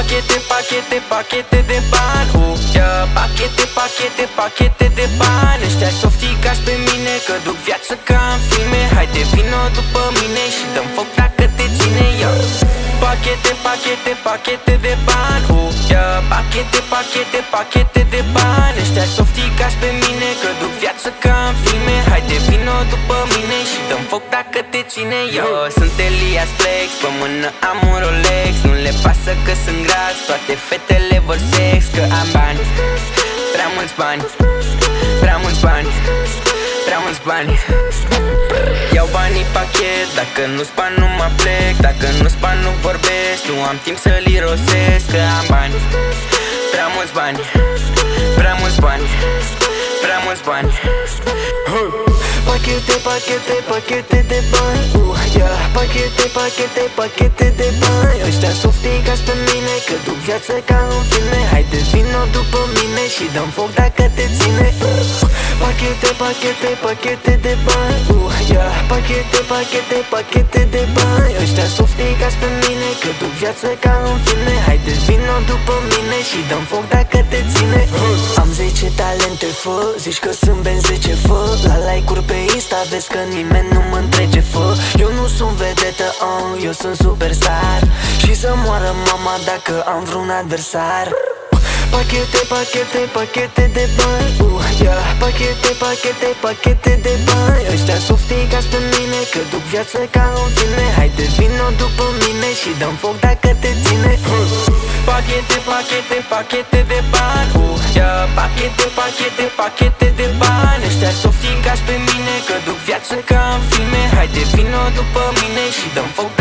Pachete, pachete, pachete de bani, yeah. Pachete, pachete, pachete de bani. Ăștia softicați pe mine că duc viață ca în filme. Haide vino după mine și dăm foc dacă te ține, yeah. Pachete, pachete, pachete de bani, yeah. Pachete, pachete, pachete de bani. Ăștia softicați pe mine că duc viață ca în filme. Haide vino după mine și dăm foc dacă te ține, yo. Sunt Elias Flex, pe mână am un Rolex. Nu le pasă că sunt grați, toate fetele vor sex. Că am bani, prea mulți bani, prea mulți bani, prea mulți bani. Iau banii pachet, dacă nu-s bani nu mă plec. Dacă nu-s bani nu vorbesc, nu am timp să-l irosesc. Că am bani, prea mulți bani, prea mulți bani, prea mulți bani. Pachete, pachete, pachete de bani, yeah. Pachete, pachete, pachete de bani. Ăștia softicați pe mine că duc viață ca în filme. Haide vino după mine și dăm foc dacă te ține. Pachete, pachete, pachete de bani, yeah. Pachete, pachete, pachete de bani. Ăștia softicați pe mine că duc viață ca în filme. Haide vino după mine și dăm foc dacă te ține. Am 10 talente, fă, zici că sunt ben 10, fă. La like-uri pe Insta vezi că nimeni nu mă întrege, fă. Eu nu sunt vedetă, eu sunt superstar. Și să moară mama dacă am vreun adversar. Pachete, pachete, pachete de bani, yeah. Pachete, pachete, pachete de bani. Ăștia softicați pe mine că duc viață ca în filme. Haide vino după mine și dăm foc dacă te ține. Pachete, pachete, pachete de bani, yeah. Pachete, pachete, pachete de bani. Ăștia softicați pe mine că duc viață ca în filme. Haide vino după mine și dăm foc